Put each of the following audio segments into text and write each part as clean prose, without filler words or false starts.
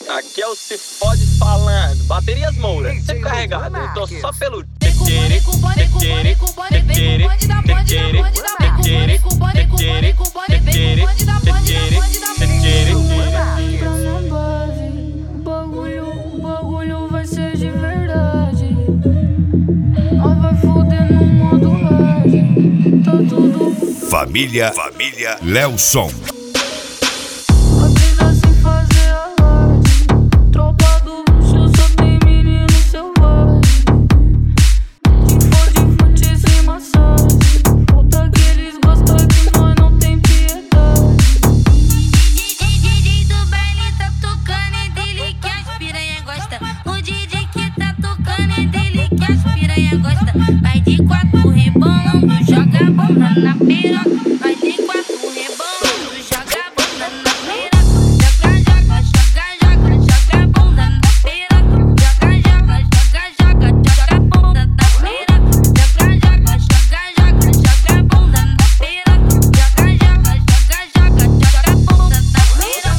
Aqui é o Se Fode falando. Baterias Moura, sempre carregado. Eu tô só pelo tequere, tequere, tequere, tequere, tequere, tequere, tequere, tequere, O bagulho vai ser de verdade. Nós vai foder no modo hard. Tá tudo Família Lelson. Vai de quatro rebolando, joga a bunda na piroca. Vai de quatro rebolando, joga a bunda na piroca. Joga, joga, joga a bunda na piroca. Joga, joga, joga a bunda na piroca. Joga, joga a bunda na piroca. Joga, joga a bunda na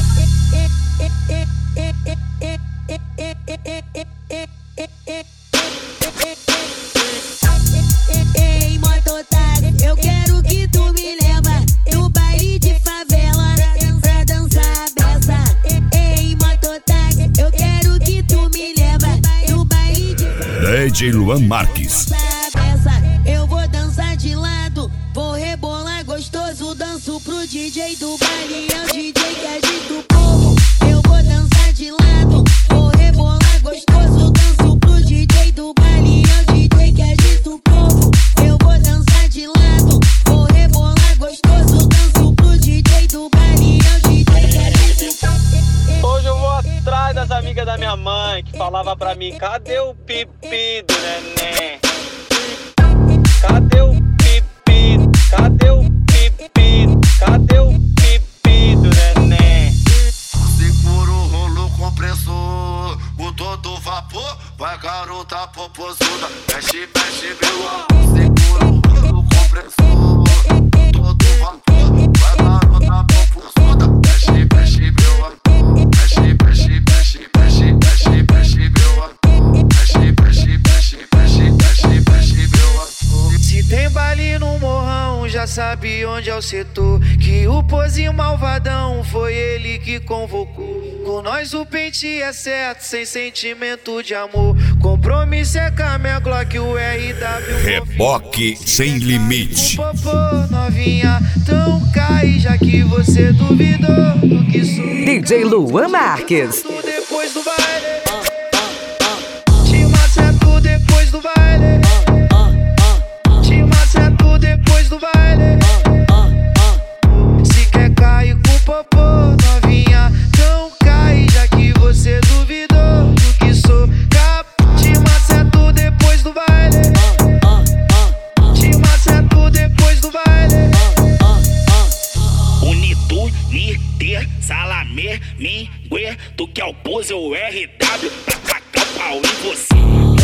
Ei, mototário, eu quero que tu me leva no baile de favela pra dançar a beça. Ei, mototário, eu quero que tu me leva no baile de DJ Luan Marques. Eu vou dançar de lado, vou rebolar gostoso, danço pro DJ do baile, é o DJ que agita o povo. Eu vou dançar de lado, vou rebolar gostoso, danço pro DJ do baile, é o DJ que agita o povo. Eu vou dançar de lado, vou rebolar gostoso, danço pro DJ do baile, é o DJ que agita o povo. Hoje eu vou atrás das amigas da minha mãe que falava pra mim: cadê o pipi do neném? Cadê o pipi? Cadê o pipi? Cadê o pipi do neném? Segura o rolo compressor, o todo vapor, vai garota popozuda, mexe, mexe, meu. Segura o rolo compressor, todo vapor, vai garota popozuda, mexe, mexe, meu. Mexe, mexe, mexe, mexe, mexe, mexe, meu. Mexe, mexe, mexe, mexe, mexe, mexe, meu. Se tem baile no morrão, já sabe onde é o setor. Que o pozinho malvadão foi ele que convocou. Com nós o pente é certo, sem sentimento de amor. Compromisso é com a minha Glock, o RW. Reboque sem limite. Popô, novinha, então cai, já que você duvidou do que sou. DJ Luan Marques. Depois do baile, te maceto depois do baile. Te maceto depois do baile. Se quer cair com popô, novinha, então cai, já que você duvidou do que sou. Te maceto depois do baile. Te maceto depois do baile. Unitu, Niter, Salamé, Mingue, tu que é o pose, o RW, pra tacar o pau em você.